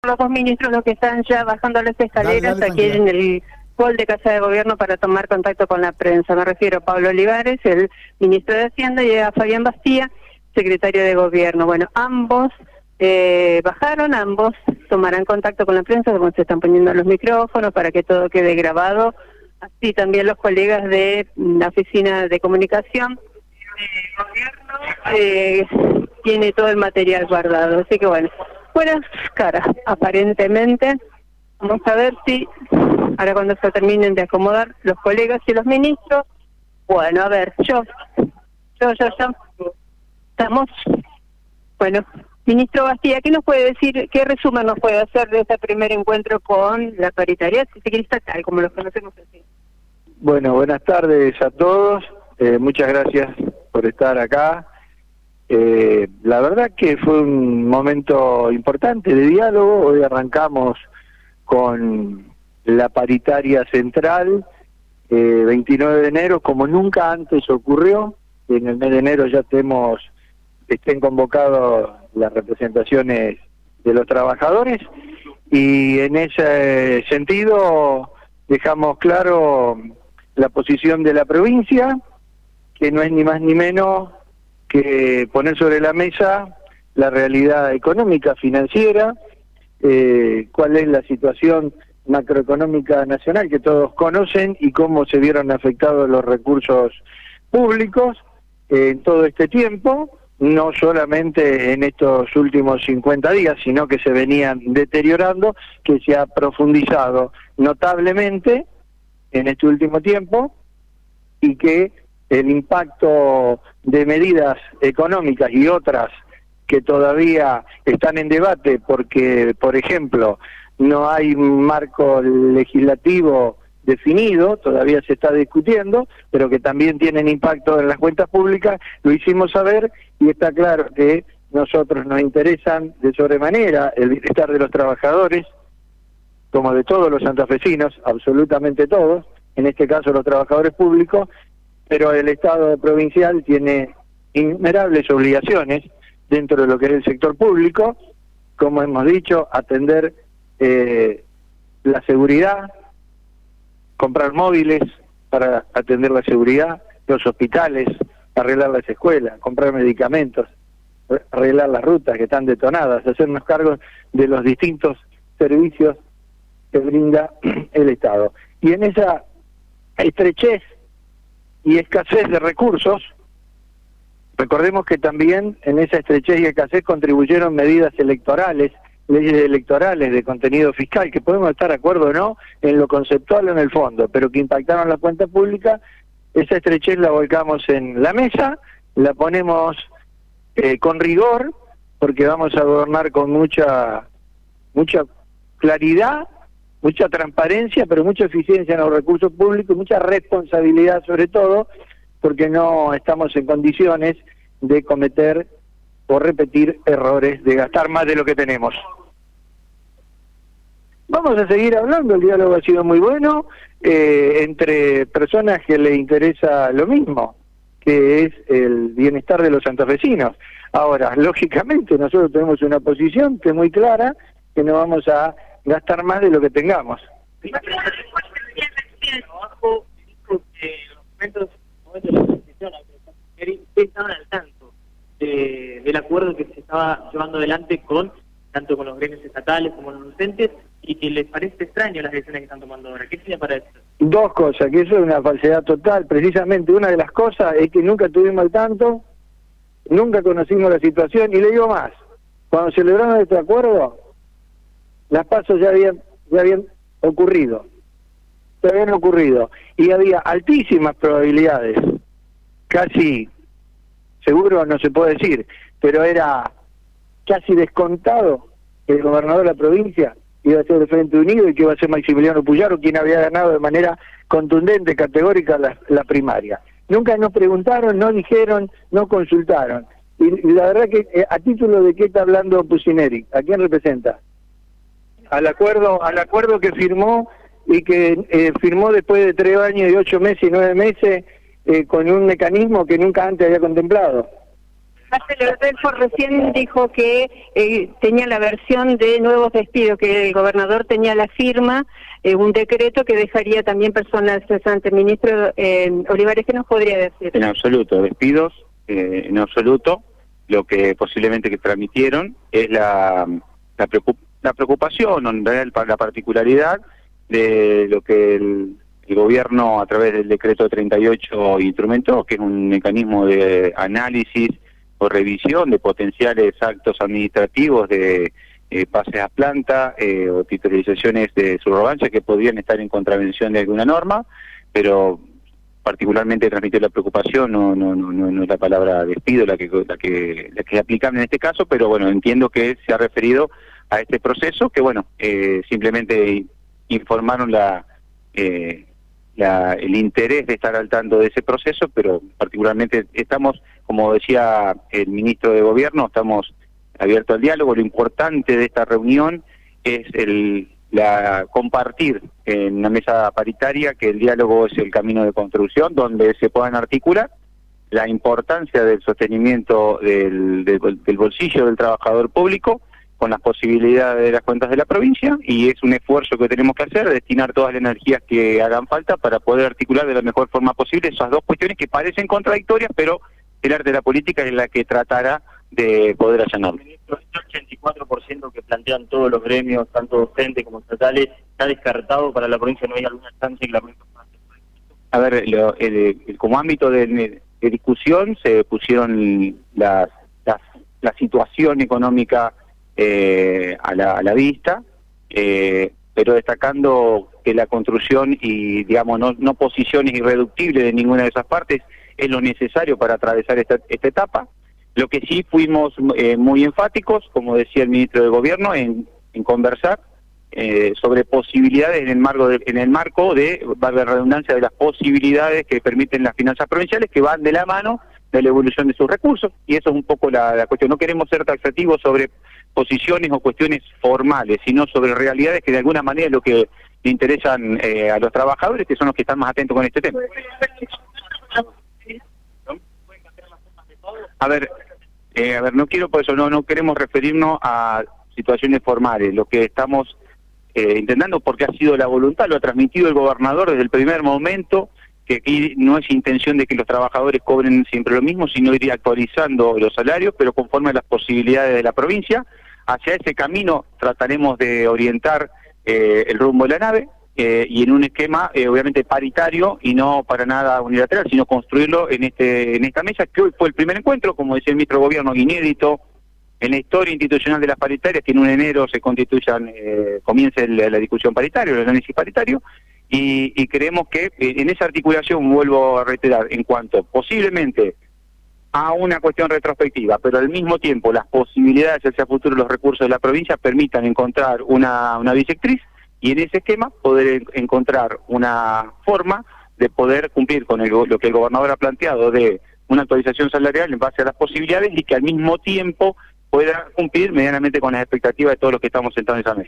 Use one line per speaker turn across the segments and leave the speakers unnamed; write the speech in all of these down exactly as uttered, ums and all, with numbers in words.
Los dos ministros los que están ya bajando las escaleras
dale, dale,
aquí en el hall de Casa de Gobierno para tomar contacto con la prensa. Me refiero a Pablo Olivares, el ministro de Hacienda, y a Fabián Bastía, secretario de Gobierno. Bueno, ambos eh, bajaron, ambos tomarán contacto con la prensa, como se están poniendo los micrófonos para que todo quede grabado. Así también los colegas de la Oficina de Comunicación de Gobierno eh, tiene todo el material guardado. Así que bueno, buenas caras, aparentemente. Vamos a ver si, ahora cuando se terminen de acomodar los colegas y los ministros, bueno, a ver, yo, yo, yo, yo, estamos, bueno, ministro Bastía, ¿qué nos puede decir, qué resumen nos puede hacer de este primer encuentro con la paritaria, si se quiere estatal, como los conocemos así?
Bueno, buenas tardes a todos, eh, muchas gracias por estar acá. Eh, la verdad que fue un momento importante de diálogo. Hoy arrancamos con la paritaria central, eh, veintinueve de enero, como nunca antes ocurrió. En el mes de enero ya tenemos, estén convocados las representaciones de los trabajadores, y en ese sentido dejamos claro la posición de la provincia, que no es ni más ni menos que poner sobre la mesa la realidad económica, financiera, eh, cuál es la situación macroeconómica nacional que todos conocen y cómo se vieron afectados los recursos públicos eh, en todo este tiempo, no solamente en estos últimos cincuenta días, sino que se venían deteriorando, que se ha profundizado notablemente en este último tiempo, y que el impacto de medidas económicas y otras que todavía están en debate porque, por ejemplo, no hay un marco legislativo definido, todavía se está discutiendo, pero que también tienen impacto en las cuentas públicas, lo hicimos saber, y está claro que nosotros nos interesan de sobremanera el bienestar de los trabajadores, como de todos los santafesinos, absolutamente todos, en este caso los trabajadores públicos, pero el Estado provincial tiene innumerables obligaciones dentro de lo que es el sector público, como hemos dicho, atender eh, la seguridad, comprar móviles para atender la seguridad, los hospitales, arreglar las escuelas, comprar medicamentos, arreglar las rutas que están detonadas, hacernos cargo de los distintos servicios que brinda el Estado. Y en esa estrechez y escasez de recursos, recordemos que también en esa estrechez y escasez contribuyeron medidas electorales, leyes electorales de contenido fiscal, que podemos estar de acuerdo o no en lo conceptual o en el fondo, pero que impactaron la cuenta pública. Esa estrechez la volcamos en la mesa, la ponemos eh, con rigor, porque vamos a gobernar con mucha mucha claridad, mucha transparencia, pero mucha eficiencia en los recursos públicos, mucha responsabilidad sobre todo, porque no estamos en condiciones de cometer o repetir errores, de gastar más de lo que tenemos. Vamos a seguir hablando, el diálogo ha sido muy bueno, eh, entre personas que le interesa lo mismo, que es el bienestar de los santafesinos. Ahora, lógicamente, nosotros tenemos una posición que es muy clara, que no vamos a gastar más de lo que tengamos.
Estaban al tanto de, del acuerdo que se estaba llevando adelante con tanto con los gremios estatales como los docentes, y que les parece extraño las decisiones que están tomando ahora. ¿Qué tiene para eso?
Dos cosas, que eso es una falsedad total. Precisamente una de las cosas es que nunca estuvimos al tanto, nunca conocimos la situación, y le digo más, cuando celebraron este acuerdo, las pasos ya habían, ya habían ocurrido, ya habían ocurrido, y había altísimas probabilidades, casi seguro no se puede decir, pero era casi descontado que el gobernador de la provincia iba a ser de Frente Unido y que iba a ser Maximiliano Puyaro quien había ganado de manera contundente, categórica la, la primaria. Nunca nos preguntaron, no dijeron, no consultaron. Y, y la verdad que, eh, ¿a título de qué está hablando Pucineri? ¿A quién representa? Al acuerdo, al acuerdo que firmó y que eh, firmó después de tres años y ocho meses y nueve meses eh, con un mecanismo que nunca antes había contemplado.
Marcelo Delfo recién dijo que eh, tenía la versión de nuevos despidos, que el gobernador tenía la firma, eh, un decreto que dejaría también personal cesante. Ministro eh, Olivares, ¿qué nos podría decir?
En absoluto, despidos, eh, en absoluto. Lo que posiblemente que transmitieron es la, la, preocup la preocupación, en realidad la particularidad de lo que el, el gobierno a través del decreto treinta y ocho instrumentó, que es un mecanismo de análisis o revisión de potenciales actos administrativos de eh, pases a planta eh, o titulizaciones de subrogancia que podrían estar en contravención de alguna norma, pero particularmente transmitió la preocupación, no no no no es la palabra despido la que la que la que es aplicable en este caso, pero bueno, entiendo que se ha referido a este proceso, que bueno, eh, simplemente informaron la eh, La, el interés de estar al tanto de ese proceso, pero particularmente estamos, como decía el ministro de Gobierno, estamos abiertos al diálogo. Lo importante de esta reunión es el la compartir en una mesa paritaria que el diálogo es el camino de construcción, donde se puedan articular la importancia del sostenimiento del, del, del bolsillo del trabajador público con las posibilidades de las cuentas de la provincia, y es un esfuerzo que tenemos que hacer, destinar todas las energías que hagan falta para poder articular de la mejor forma posible esas dos cuestiones que parecen contradictorias, pero el arte de la política es la que tratará de poder allanarlo.
Ministro, este ochenta y cuatro por ciento que plantean todos los gremios, tanto docentes como estatales, ¿está descartado para la provincia? ¿No hay alguna chance que la provincia pueda hacer?
A ver, lo, el, el, como ámbito de, de discusión se pusieron las, las, la situación económica Eh, a, la, a la vista, eh, pero destacando que la construcción y, digamos, no, no posiciones irreductibles de ninguna de esas partes es lo necesario para atravesar esta, esta etapa. Lo que sí fuimos eh, muy enfáticos, como decía el ministro de Gobierno, en, en conversar eh, sobre posibilidades en el marco de, en el marco de, valga la redundancia, de las posibilidades que permiten las finanzas provinciales, que van de la mano de la evolución de sus recursos, y eso es un poco la, la cuestión. No queremos ser taxativos sobre posiciones o cuestiones formales, sino sobre realidades que de alguna manera es lo que le interesan eh, a los trabajadores, que son los que están más atentos con este tema. A ver, eh, a ver, no quiero por eso, no, no queremos referirnos a situaciones formales. Lo que estamos eh, intentando, porque ha sido la voluntad, lo ha transmitido el gobernador desde el primer momento, que aquí no es intención de que los trabajadores cobren siempre lo mismo, sino ir actualizando los salarios, pero conforme a las posibilidades de la provincia. Hacia ese camino trataremos de orientar eh, el rumbo de la nave, eh, y en un esquema eh, obviamente paritario y no para nada unilateral, sino construirlo en este en esta mesa, que hoy fue el primer encuentro, como decía el ministro de Gobierno, inédito en la historia institucional de las paritarias, que en un enero se constituyan, eh, comience el, la discusión paritaria, el análisis paritario. Y, y creemos que en esa articulación, vuelvo a reiterar, en cuanto posiblemente a una cuestión retrospectiva, pero al mismo tiempo las posibilidades hacia el futuro de los recursos de la provincia permitan encontrar una, una bisectriz, y en ese esquema poder encontrar una forma de poder cumplir con el, lo que el gobernador ha planteado de una actualización salarial en base a las posibilidades, y que al mismo tiempo pueda cumplir medianamente con las expectativas de todos los que estamos sentados en esa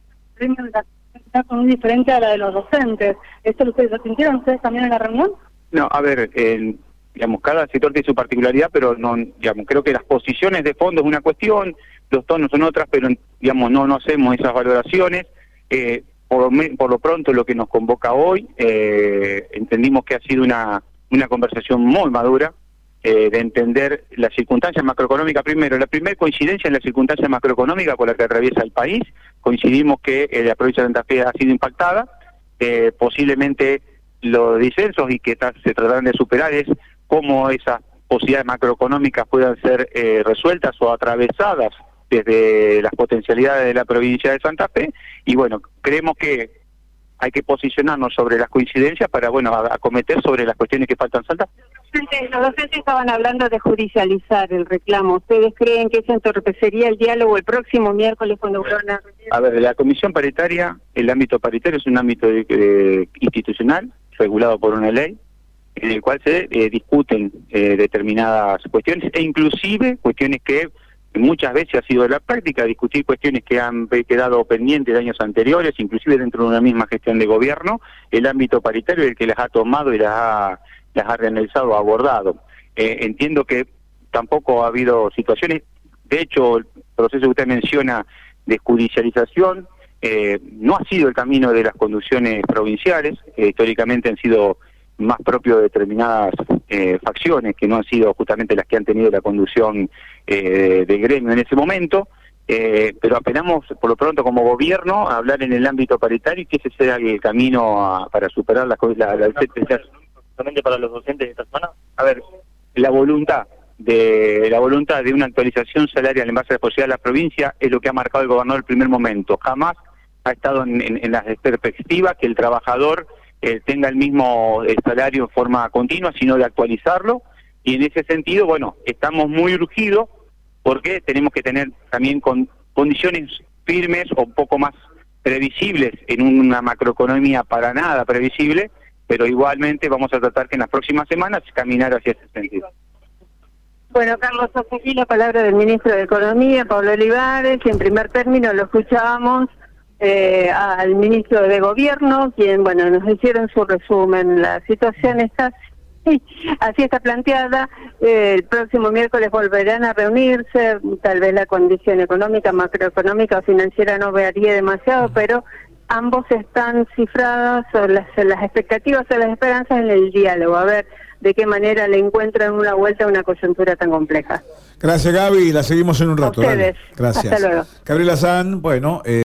mesa.
Está muy diferente a la de los docentes. ¿Esto lo ustedes lo sintieron ustedes también en la reunión?
No, a ver, eh, digamos, cada sector tiene su particularidad, pero no, digamos, creo que las posiciones de fondo es una cuestión, los tonos son otras, pero digamos, no, no hacemos esas valoraciones. Eh, por, por lo pronto, lo que nos convoca hoy, eh, entendimos que ha sido una, una conversación muy madura, eh, de entender las circunstancias macroeconómicas primero. La primera coincidencia en la circunstancia macroeconómica por la que atraviesa el país. Coincidimos que eh, la provincia de Santa Fe ha sido impactada, eh, posiblemente los disensos, y que se tratarán de superar, es cómo esas posibilidades macroeconómicas puedan ser eh, resueltas o atravesadas desde las potencialidades de la provincia de Santa Fe. Y bueno, creemos que hay que posicionarnos sobre las coincidencias para, bueno, acometer sobre las cuestiones que faltan Santa Fe.
Los docentes estaban hablando de judicializar el reclamo. ¿Ustedes creen que eso entorpecería el diálogo el próximo miércoles cuando van a...
A ver, la comisión paritaria, el ámbito paritario es un ámbito de, de, institucional, regulado por una ley, en el cual se eh, discuten eh, determinadas cuestiones, e inclusive cuestiones que muchas veces ha sido la práctica, discutir cuestiones que han quedado pendientes de años anteriores, inclusive dentro de una misma gestión de gobierno. El ámbito paritario es el que las ha tomado y las ha, las ha reanalizado, abordado. Eh, entiendo que tampoco ha habido situaciones. De hecho, el proceso que usted menciona de judicialización eh, no ha sido el camino de las conducciones provinciales, que históricamente han sido más propios de determinadas eh, facciones, que no han sido justamente las que han tenido la conducción eh, del gremio en ese momento, eh, pero apelamos por lo pronto como gobierno a hablar en el ámbito paritario y que ese sea el camino a, para superar las cosas. La, la, la,
¿Solamente para los docentes de esta semana?
a ver, la voluntad de la voluntad de una actualización salarial en base a la posibilidad de la provincia es lo que ha marcado el gobernador en el primer momento. Jamás ha estado en, en, en la perspectiva que el trabajador eh, tenga el mismo eh, salario en forma continua, sino de actualizarlo, y en ese sentido, bueno, estamos muy urgidos porque tenemos que tener también con condiciones firmes o un poco más previsibles en una macroeconomía para nada previsible, pero igualmente vamos a tratar que en las próximas semanas caminar hacia ese sentido.
Bueno, Carlos, hasta aquí la palabra del ministro de Economía, Pablo Olivares, y en primer término lo escuchábamos eh, al ministro de Gobierno, quien, bueno, nos hicieron su resumen. La situación está así, así está planteada. Eh, el próximo miércoles volverán a reunirse, tal vez la condición económica, macroeconómica o financiera no varíe demasiado, pero ambos están cifrados, o las, las expectativas o las esperanzas en el diálogo, a ver de qué manera le encuentran una vuelta a una coyuntura tan compleja.
Gracias, Gaby, la seguimos en un rato.
A ustedes.
Dale. Gracias.
Hasta luego.
Gabriela San, bueno... Eh...